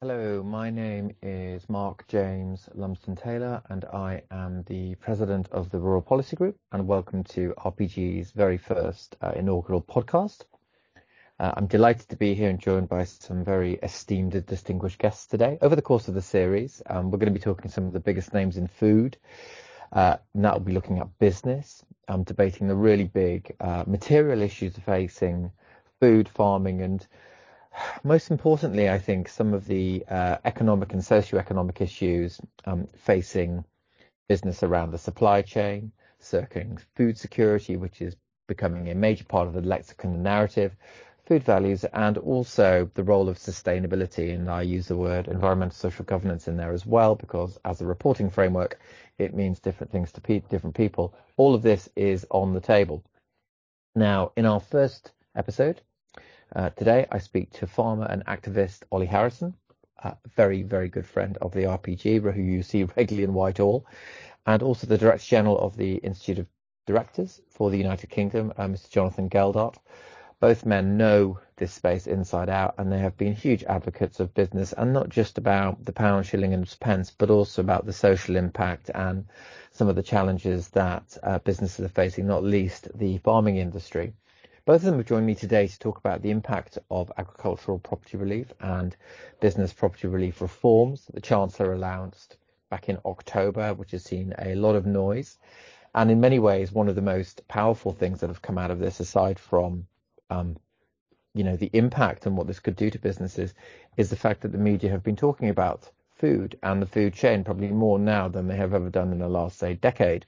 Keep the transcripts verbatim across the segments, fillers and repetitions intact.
Hello, my name is Mark James Lumsden Taylor, and I am the president of the Rural Policy Group. And welcome to R P G's very first uh, inaugural podcast. Uh, I'm delighted to be here and joined by some very esteemed and distinguished guests today. Over the course of the series, um, we're going to be talking to some of the biggest names in food, uh, and that will be looking at business, um, debating the really big uh, material issues facing food, farming, and most importantly, I think some of the uh, economic and socio-economic issues um, facing business around the supply chain, circling food security, which is becoming a major part of the lexicon and narrative, food values, and also the role of sustainability. And I use the word environmental social governance in there as well, because as a reporting framework, it means different things to pe- different people. All of this is on the table. Now, in our first episode, Uh, today, I speak to farmer and activist Ollie Harrison, a very, very good friend of the R P G, who you see regularly in Whitehall, and also the Director General of the Institute of Directors for the United Kingdom, uh, Mister Jonathan Geldart. Both men know this space inside out, and they have been huge advocates of business, and not just about the pound, shilling and pence, but also about the social impact and some of the challenges that uh, businesses are facing, not least the farming industry. Both of them have joined me today to talk about the impact of agricultural property relief and business property relief reforms that the Chancellor announced back in October, which has seen a lot of noise. And in many ways, one of the most powerful things that have come out of this, aside from, um, you know, the impact and what this could do to businesses, is the fact that the media have been talking about food and the food chain probably more now than they have ever done in the last, say, decade.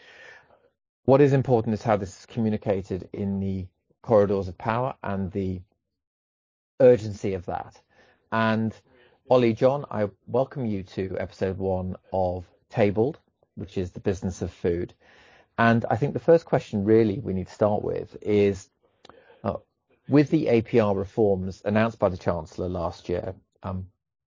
What is important is how this is communicated in the corridors of power and the urgency of that. And Ollie, John, I welcome you to episode one of Tabled, which is the business of food. And I think the first question really we need to start with is, uh, with the A P R reforms announced by the Chancellor last year, um,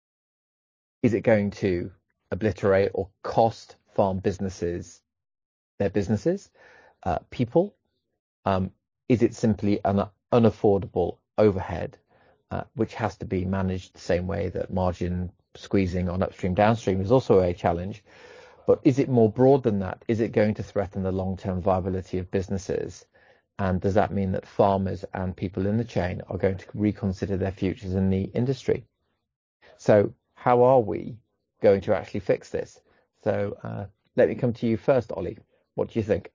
is it going to obliterate or cost farm businesses their businesses, uh, people? Um, Is it simply an unaffordable overhead, uh, which has to be managed the same way that margin squeezing on upstream downstream is also a challenge? But is it more broad than that? Is it going to threaten the long-term viability of businesses? And does that mean that farmers and people in the chain are going to reconsider their futures in the industry? So how are we going to actually fix this? So uh, let me come to you first, Ollie. What do you think?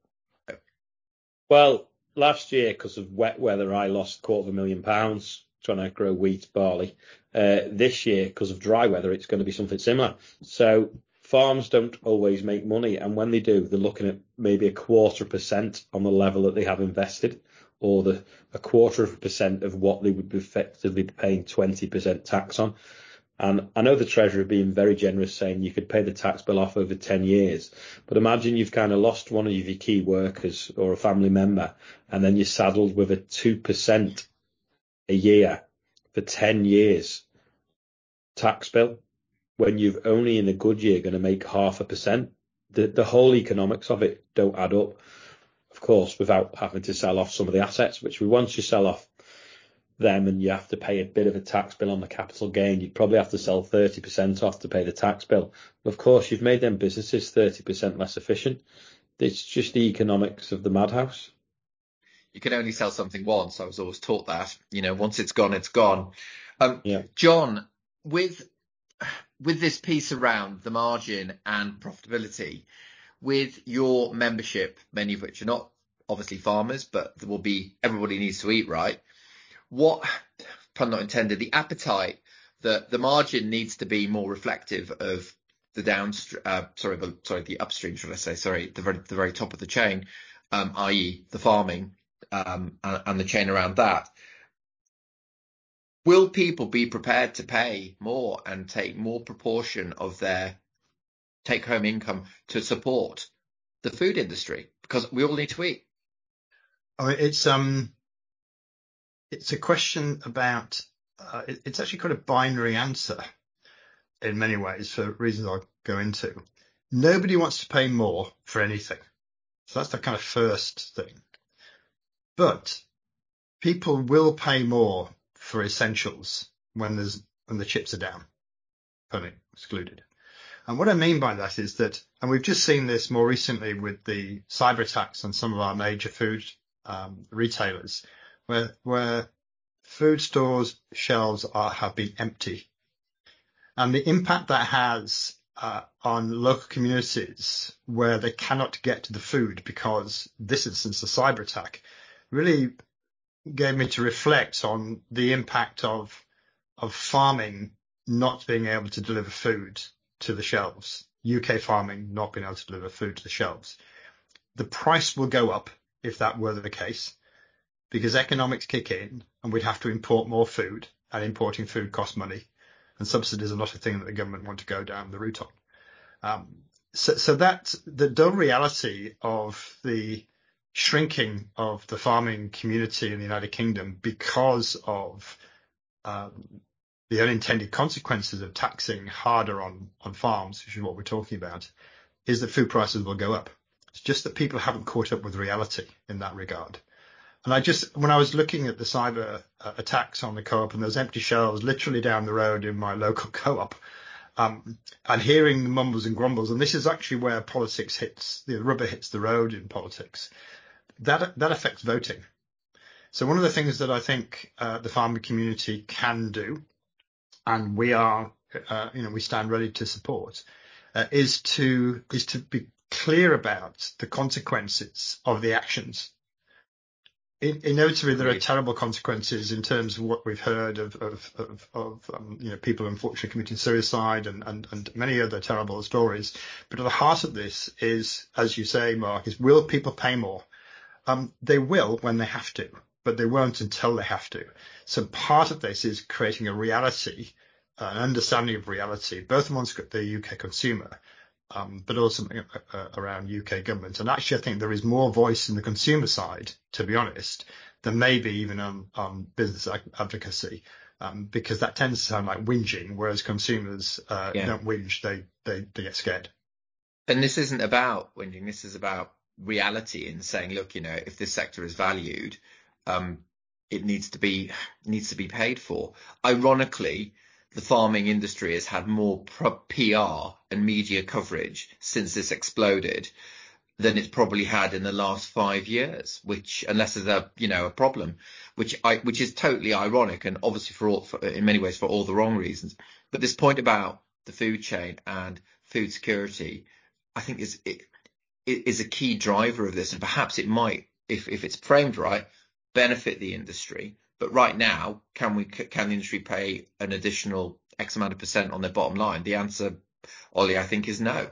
Well, last year, because of wet weather, I lost a quarter of a million pounds trying to grow wheat, barley. Uh, this year, because of dry weather, it's going to be something similar. So farms don't always make money. And when they do, they're looking at maybe a quarter percent on the level that they have invested, or the a quarter of a percent of what they would be effectively paying twenty percent tax on. And I know the Treasury being very generous, saying you could pay the tax bill off over ten years. But imagine you've kind of lost one of your key workers or a family member, and then you're saddled with a two percent a year for ten years tax bill, when you've only in a good year going to make half a percent. The, the whole economics of it don't add up, of course, without having to sell off some of the assets, which we once you sell off them and you have to pay a bit of a tax bill on the capital gain, you'd probably have to sell thirty percent off to pay the tax bill. Of course, you've made them businesses thirty percent less efficient. It's just the economics of the madhouse. You can only sell something once. I was always taught that, you know, once it's gone, it's gone. Um, Yeah. John, with, with this piece around the margin and profitability, with your membership, many of which are not obviously farmers, but there will be, everybody needs to eat, right? What, pun not intended, the appetite that the margin needs to be more reflective of the downstream, uh, sorry, the, sorry, the upstream, should I say, sorry, the very, the very top of the chain, um, that is the farming, um, and, and the chain around that. Will people be prepared to pay more and take more proportion of their take home income to support the food industry? Because we all need to eat. I mean, it's, um, it's a question about, uh, it, it's actually quite a binary answer in many ways for reasons I'll go into. Nobody wants to pay more for anything. So that's the kind of first thing. But people will pay more for essentials when there's, when the chips are down. permit excluded. And what I mean by that is that, and we've just seen this more recently with the cyber attacks on some of our major food um, retailers, where where food stores' shelves are have been empty, and the impact that has uh, on local communities where they cannot get to the food because this instance, a cyber attack, really gave me to reflect on the impact of of farming not being able to deliver food to the shelves, U K farming not being able to deliver food to the shelves. The price will go up if that were the case, because economics kick in and we'd have to import more food, and importing food costs money, and subsidies are not a thing that the government want to go down the route on. Um, so, so that the dull reality of the shrinking of the farming community in the United Kingdom because of um, the unintended consequences of taxing harder on, on farms, which is what we're talking about, is that food prices will go up. It's just that people haven't caught up with reality in that regard. And I just, when I was looking at the cyber uh, attacks on the co-op and those empty shelves literally down the road in my local co-op, um, and hearing the mumbles and grumbles, and this is actually where politics hits, the rubber hits the road in politics, that that affects voting. So one of the things that I think uh, the farming community can do, and we are, uh, you know, we stand ready to support, uh, is to is to be clear about the consequences of the actions. In, inevitably, there are terrible consequences in terms of what we've heard of of of, of um, you know, people unfortunately committing suicide and, and and many other terrible stories. But at the heart of this is, as you say, Mark, is will people pay more? Um, they will when they have to, but they won't until they have to. So part of this is creating a reality, uh, an understanding of reality, both amongst the U K consumer, um, but also uh, around U K government. And actually, I think there is more voice in the consumer side, to be honest, than maybe even on, on business advocacy, um, because that tends to sound like whinging, whereas consumers uh, yeah. don't whinge, they, they, they get scared. And this isn't about whinging, this is about reality and saying, look, you know, if this sector is valued, um, it needs to be needs to be paid for. Ironically, the farming industry has had more P R and media coverage since this exploded than it's probably had in the last five years, which, unless there's a, you know, a problem, which I, which is totally ironic and obviously for all, for, in many ways for all the wrong reasons. But this point about the food chain and food security, I think is, it, is a key driver of this, and perhaps it might, if if it's framed right, benefit the industry. But right now, can we can the industry pay an additional X amount of percent on their bottom line? The answer, Ollie, I think is no.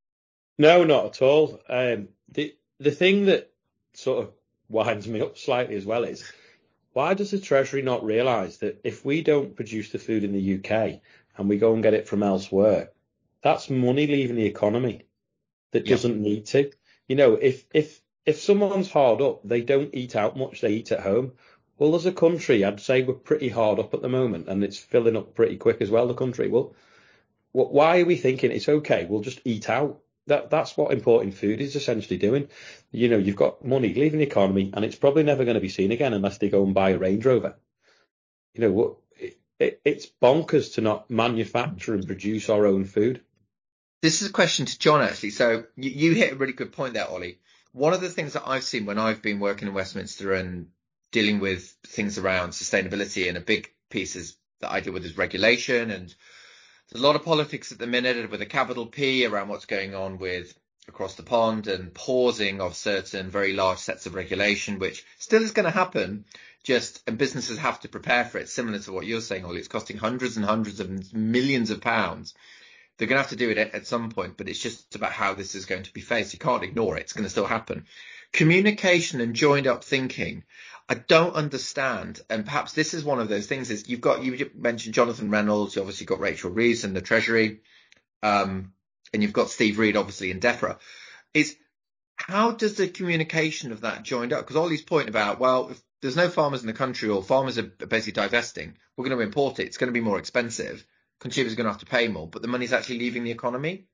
No, not at all. Um, the the thing that sort of winds me up slightly as well is, why does the Treasury not realise that if we don't produce the food in the U K and we go and get it from elsewhere, that's money leaving the economy that doesn't yeah. need to. You know, if if if someone's hard up, they don't eat out much, they eat at home. Well, as a country, I'd say we're pretty hard up at the moment, and it's filling up pretty quick as well, the country. Well, why are we thinking it's okay, we'll just eat out? That That's what importing food is essentially doing. You know, you've got money leaving the economy, and it's probably never going to be seen again unless they go and buy a Range Rover. You know, what? It, it, it's bonkers to not manufacture and produce our own food. This is a question to John, actually. So you, you hit a really good point there, Ollie. One of the things that I've seen when I've been working in Westminster and dealing with things around sustainability, and a big piece is, that I deal with is regulation. And there's a lot of politics at the minute with a capital P around what's going on with across the pond and pausing of certain very large sets of regulation, which still is going to happen. Just, and businesses have to prepare for it, similar to what you're saying, Ollie. It's costing hundreds and hundreds of millions of pounds. They're going to have to do it at, at some point, but it's just about how this is going to be faced. You can't ignore it. It's going to still happen. Communication and joined up thinking, I don't understand. And perhaps this is one of those things is you've got, you mentioned Jonathan Reynolds, you obviously got Rachel Reeves in the Treasury, um, and you've got Steve Reed, obviously, in DEFRA. Is how does the communication of that joined up? Because Ollie's point about, well, if there's no farmers in the country or farmers are basically divesting, we're going to import it. It's going to be more expensive. Consumers are going to have to pay more, but the money's actually leaving the economy.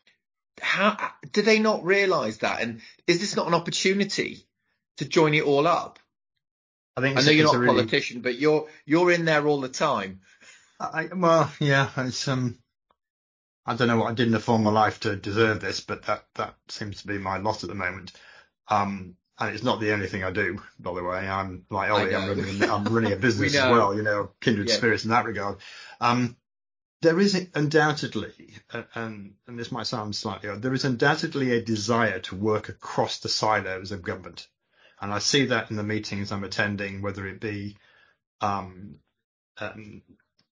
How do they not realise that? And is this not an opportunity to join it all up? I think I know you're not a really... politician, but you're you're in there all the time. I, well, yeah, it's um, I don't know what I did in a former life to deserve this, but that, that seems to be my lot at the moment. Um, and it's not the only thing I do, by the way. I'm like Ollie, I'm running, I'm running a business as well, you know, kindred yeah. spirits in that regard. Um, there is undoubtedly, and, and this might sound slightly odd, there is undoubtedly a desire to work across the silos of government. And I see that in the meetings I'm attending, whether it be, um, um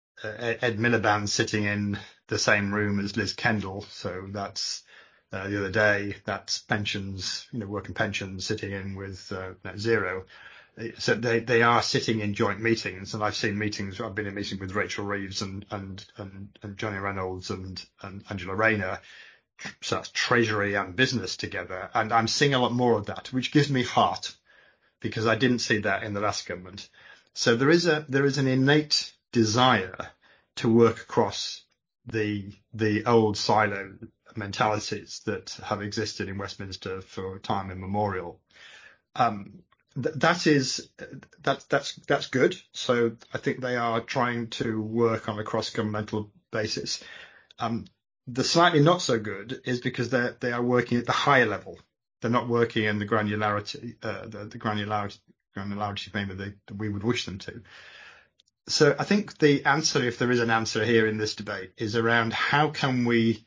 Ed Miliband sitting in the same room as Liz Kendall. So that's, uh, the other day, that's pensions, you know, working pensions sitting in with, uh, Net Zero. So they, they are sitting in joint meetings, and I've seen meetings, I've been in a meeting with Rachel Reeves and, and, and, and Johnny Reynolds and, and Angela Rayner. So that's treasury and business together. And I'm seeing a lot more of that, which gives me heart, because I didn't see that in the last government. So there is a, there is an innate desire to work across the, the old silo mentalities that have existed in Westminster for time immemorial. Um, th- that is, that, that's, that's good. So I think they are trying to work on a cross-governmental basis. Um, the slightly not so good is because they they are working at the higher level. They're not working in the granularity, uh, the, the granularity, granularity maybe they, that we would wish them to. So I think the answer, if there is an answer here in this debate, is around how can we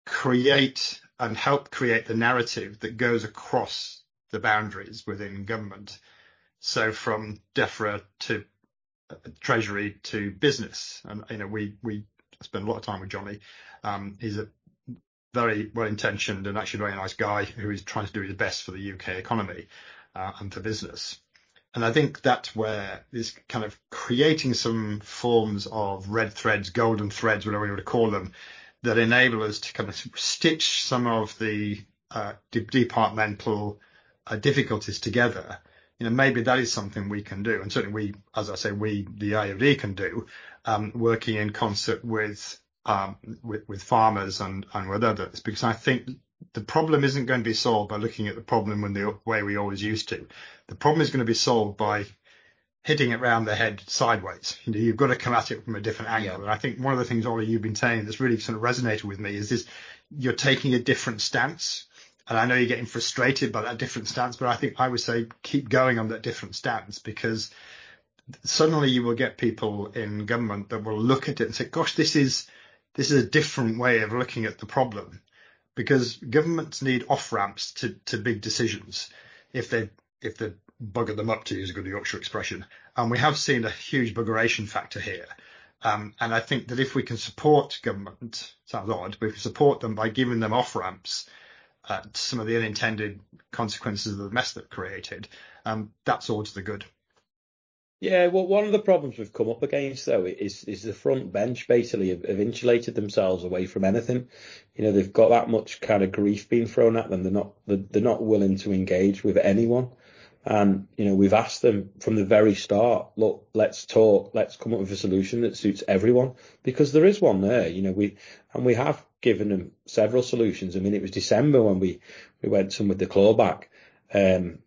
create and help create the narrative that goes across the boundaries within government. So from DEFRA to uh, Treasury to business. And, you know, we, we spend a lot of time with Johnny. Um, he's a very well-intentioned and actually very nice guy who is trying to do his best for the U K economy uh, and for business. And I think that's where this kind of creating some forms of red threads, golden threads, whatever you want to call them, that enable us to kind of stitch some of the uh, de- departmental uh, difficulties together. You know, maybe that is something we can do. And certainly we, as I say, we, the I O D can do, um, working in concert with, um, with, with farmers and, and with others, because I think the problem isn't going to be solved by looking at the problem in the way we always used to. The problem is going to be solved by hitting it round the head sideways. You know, you've got to come at it from a different angle. Yeah. And I think one of the things, Ollie, you've been saying that's really sort of resonated with me is this, you're taking a different stance. And I know you're getting frustrated by that different stance, but I think I would say keep going on that different stance, because suddenly you will get people in government that will look at it and say, gosh, this is, this is a different way of looking at the problem. Because governments need off-ramps to, to big decisions if they if they bugger them up, to use a good Yorkshire expression. And we have seen a huge buggeration factor here. Um, and I think that if we can support government, sounds odd, but if we support them by giving them off-ramps uh, to some of the unintended consequences of the mess they've created, um, that's all to the good. Yeah, well, one of the problems we've come up against, though, is is the front bench basically have, have insulated themselves away from anything. You know, they've got that much kind of grief being thrown at them. They're not they're, they're not willing to engage with anyone. And, you know, we've asked them from the very start, look, let's talk, let's come up with a solution that suits everyone, because there is one there. You know, we and we have given them several solutions. I mean, it was December when we, we went some with the clawback, um,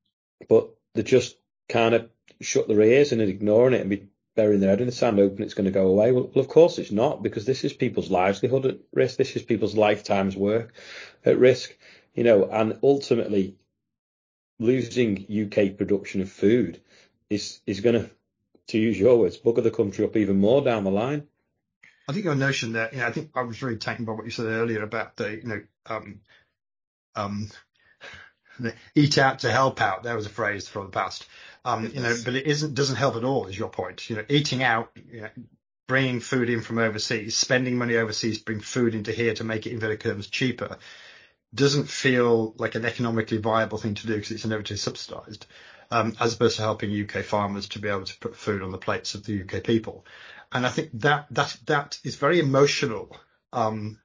but they're just kind of shut their ears and ignoring it and be burying their head in the sand, hoping it's going to go away. Well, well, of course it's not, because this is people's livelihood at risk. This is people's lifetime's work at risk, you know, and ultimately losing U K production of food is, is going to, to use your words, bugger the country up even more down the line. I think your notion that, you know, I think I was really taken by what you said earlier about the, you know, um, um, the eat out to help out. There was a phrase from the past. Um, you know, but it isn't, doesn't help at all, is your point. You know, eating out, you know, bringing food in from overseas, spending money overseas to bring food into here to make it, inverted commas, cheaper, doesn't feel like an economically viable thing to do because it's inevitably subsidized, um, as opposed to helping U K farmers to be able to put food on the plates of the U K people. And I think that, that, that is very emotional. Um,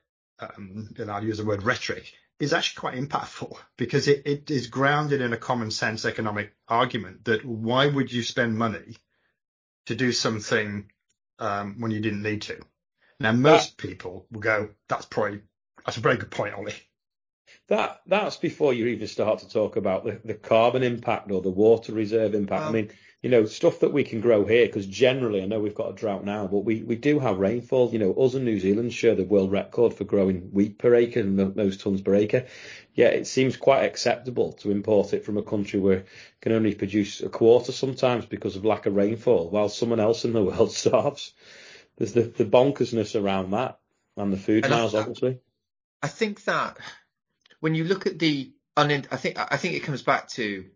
um, and I'll use the word rhetoric, is actually quite impactful, because it, it is grounded in a common sense economic argument that why would you spend money to do something um, when you didn't need to? Now, most that, people will go, that's probably, that's a very good point, Ollie. that that's before you even start to talk about the, the carbon impact or the water reserve impact. Well, I mean, you know, stuff that we can grow here, because generally, I know we've got a drought now, but we, we do have rainfall. You know, us and New Zealand share the world record for growing wheat per acre and those tons per acre. Yeah, it seems quite acceptable to import it from a country where it can only produce a quarter sometimes because of lack of rainfall, while someone else in the world starves. There's the, the bonkersness around that and the food and I, miles, obviously. I think that when you look at the, I think I think it comes back to,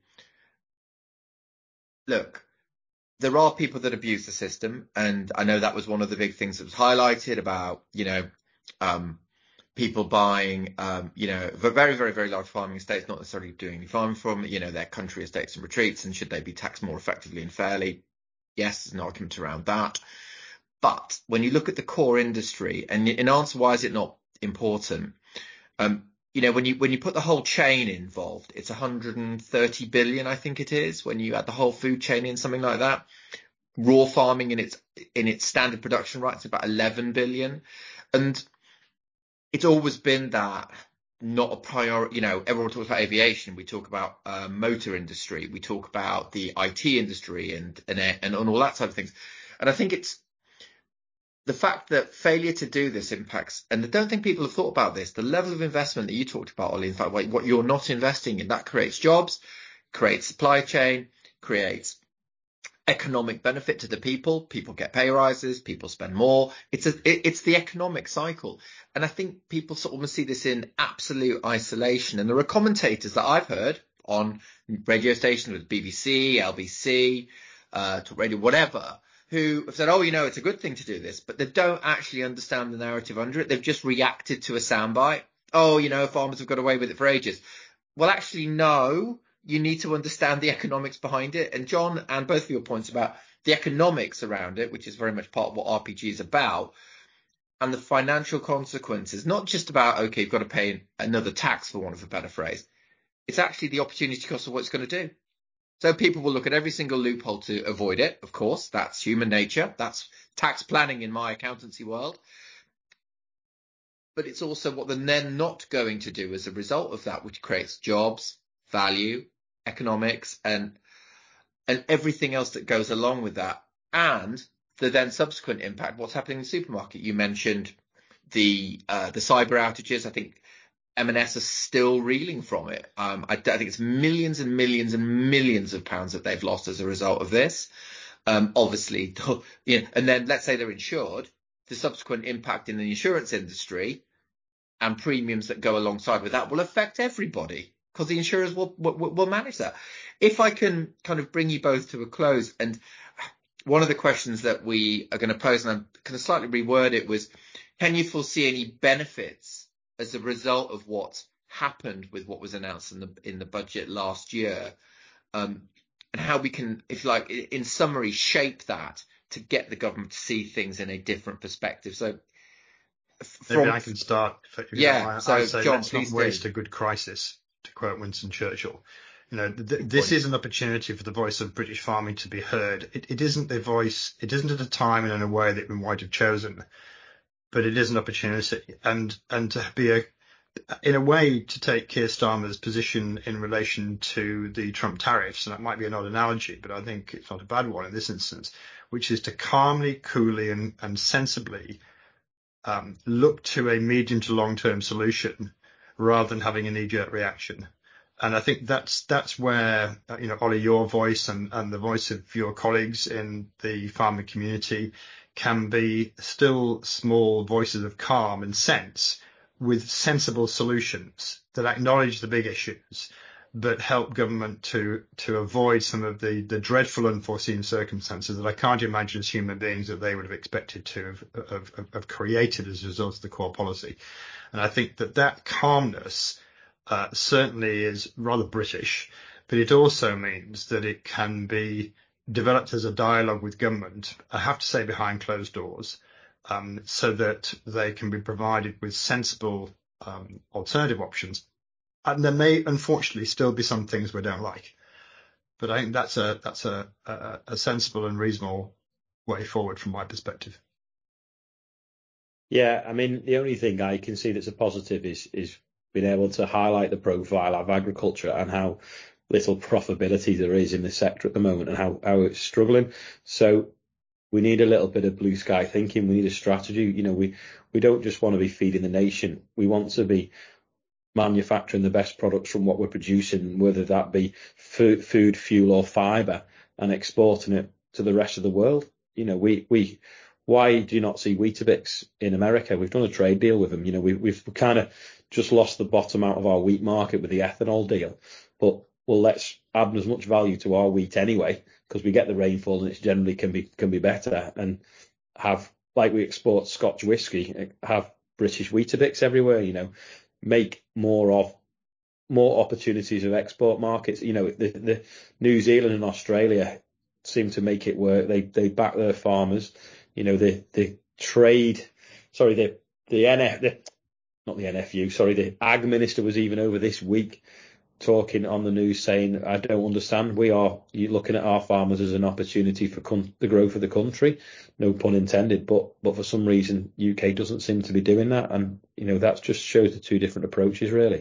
look, there are people that abuse the system, and I know that was one of the big things that was highlighted about, you know, um, people buying, um, you know, very, very, very large farming estates, not necessarily doing any farming from, you know, their country estates and retreats, and should they be taxed more effectively and fairly? Yes, there's an argument around that. But when you look at the core industry, and in answer, why is it not important? Um, you know, when you when you put the whole chain involved, it's one hundred thirty billion, I think it is, when you add the whole food chain in, something like that. Raw farming in its in its standard production rights, about eleven billion. And it's always been that not a priority. You know, everyone talks about aviation. We talk about uh, motor industry. We talk about the I T industry and and and all that side of things. And I think it's the fact that failure to do this impacts, and I don't think people have thought about this, the level of investment that you talked about, Ollie, in fact, what you're not investing in, that creates jobs, creates supply chain, creates economic benefit to the people. People get pay rises, people spend more. It's a, it, it's the economic cycle. And I think people sort of almost see this in absolute isolation. And there are commentators that I've heard on radio stations with B B C, L B C, uh, Talk Radio, whatever, who have said, oh, you know, it's a good thing to do this, but they don't actually understand the narrative under it. They've just reacted to a soundbite. Oh, you know, farmers have got away with it for ages. Well, actually, no, you need to understand the economics behind it. And John, and both of your points about the economics around it, which is very much part of what R P G is about, and the financial consequences, not just about, okay, you've got to pay another tax, for want of a better phrase. It's actually the opportunity cost of what it's going to do. So people will look at every single loophole to avoid it. Of course, that's human nature. That's tax planning in my accountancy world. But it's also what they're then not going to do as a result of that, which creates jobs, value, economics, and and everything else that goes along with that. And the then subsequent impact, what's happening in the supermarket. You mentioned the uh, the cyber outages. I think M and S are still reeling from it. Um, I, I think it's millions and millions and millions of pounds that they've lost as a result of this. Um, obviously, you know, and then let's say they're insured, the subsequent impact in the insurance industry and premiums that go alongside with that will affect everybody, because the insurers will, will will manage that. If I can kind of bring you both to a close, and one of the questions that we are going to pose, and I'm going to slightly reword it, was, can you foresee any benefits as a result of what's happened with what was announced in the in the budget last year, um, and how we can, if you like, in summary, shape that to get the government to see things in a different perspective. So, from, maybe I can start. If you yeah. don't mind. So, I'd say, John, let's please not waste do. a good crisis, to quote Winston Churchill. You know, th- this is an opportunity for the voice of British farming to be heard. It, it isn't the voice. It isn't at a time and in a way that we might have chosen, but it is an opportunity, and and to be a, in a way, to take Keir Starmer's position in relation to the Trump tariffs, and that might be an odd analogy, but I think it's not a bad one in this instance, which is to calmly, coolly, and, and sensibly um, look to a medium to long-term solution rather than having a knee-jerk reaction. And I think that's that's where, you know, Ollie, your voice and, and the voice of your colleagues in the farming community can be still small voices of calm and sense, with sensible solutions that acknowledge the big issues, but help government to to avoid some of the, the dreadful unforeseen circumstances that I can't imagine as human beings that they would have expected to have, have, have created as a result of the core policy. And I think that that calmness uh, certainly is rather British, but it also means that it can be developed as a dialogue with government, I have to say behind closed doors, Um, so that they can be provided with sensible um, alternative options. And there may, unfortunately, still be some things we don't like, but I think that's a that's a, a, a sensible and reasonable way forward from my perspective. Yeah, I mean, the only thing I can see that's a positive is is been able to highlight the profile of agriculture and how little profitability there is in the sector at the moment and how, how it's struggling. So we need a little bit of blue sky thinking. We need a strategy. You know, we, we don't just want to be feeding the nation. We want to be manufacturing the best products from what we're producing, whether that be food, food fuel or fibre, and exporting it to the rest of the world. You know, we, we, why do you not see Weetabix in America? We've done a trade deal with them. You know, we, we've kind of just lost the bottom out of our wheat market with the ethanol deal, but well, let's add as much value to our wheat anyway, because we get the rainfall and it generally can be, can be better, and have, like we export Scotch whiskey, have British Weetabix everywhere, you know, make more of, more opportunities of export markets. You know, the, the New Zealand and Australia seem to make it work. They, they back their farmers. You know, the, the trade, sorry, the, the N F, the, not the N F U, sorry, the Ag Minister was even over this week talking on the news saying, I don't understand. We are looking at our farmers as an opportunity for con- the growth of the country. No pun intended, but, but for some reason, U K doesn't seem to be doing that. And, you know, that just shows the two different approaches, really.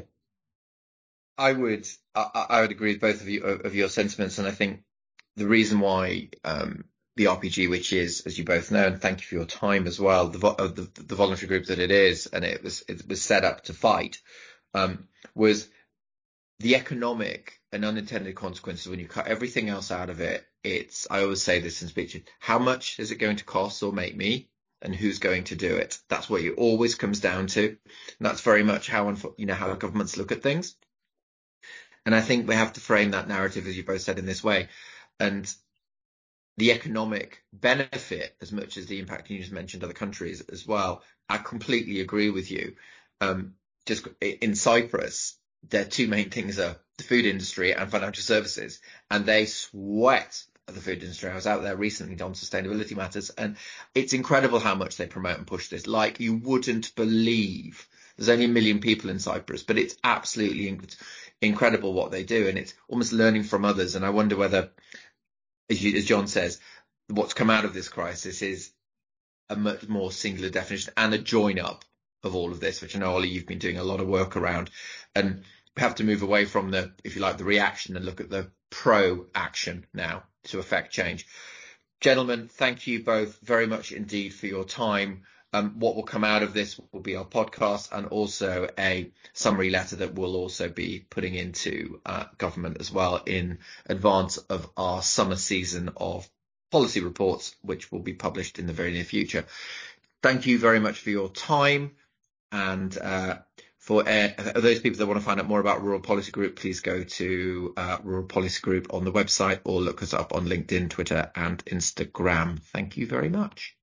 I would, I, I would agree with both of you, of your sentiments. And I think the reason why, um, the R P G, which is, as you both know, and thank you for your time as well, the, vo- the, the voluntary group that it is, and it was, it was set up to fight, um, was the economic and unintended consequences when you cut everything else out of it. It's, I always say this in speeches, how much is it going to cost or make me, and who's going to do it? That's what it always comes down to. And that's very much how, you know, how governments look at things. And I think we have to frame that narrative, as you both said, in this way. And the economic benefit, as much as the impact you just mentioned other countries as well, I completely agree with you. Um, just in Cyprus, their two main things are the food industry and financial services, and they sweat at the food industry. I was out there recently on sustainability matters, and it's incredible how much they promote and push this. Like, you wouldn't believe. There's only a million people in Cyprus, but it's absolutely inc- incredible what they do, and it's almost learning from others. And I wonder whether, as, you, as John says, what's come out of this crisis is a much more singular definition and a join up of all of this, which I know, Ollie, you've been doing a lot of work around. And we have to move away from the, if you like, the reaction and look at the pro action now to affect change. Gentlemen, thank you both very much indeed for your time. Um, what will come out of this will be our podcast and also a summary letter that we'll also be putting into uh, government as well in advance of our summer season of policy reports, which will be published in the very near future. Thank you very much for your time. And uh, for uh, those people that want to find out more about Rural Policy Group, please go to uh, Rural Policy Group on the website or look us up on LinkedIn, Twitter and Instagram. Thank you very much.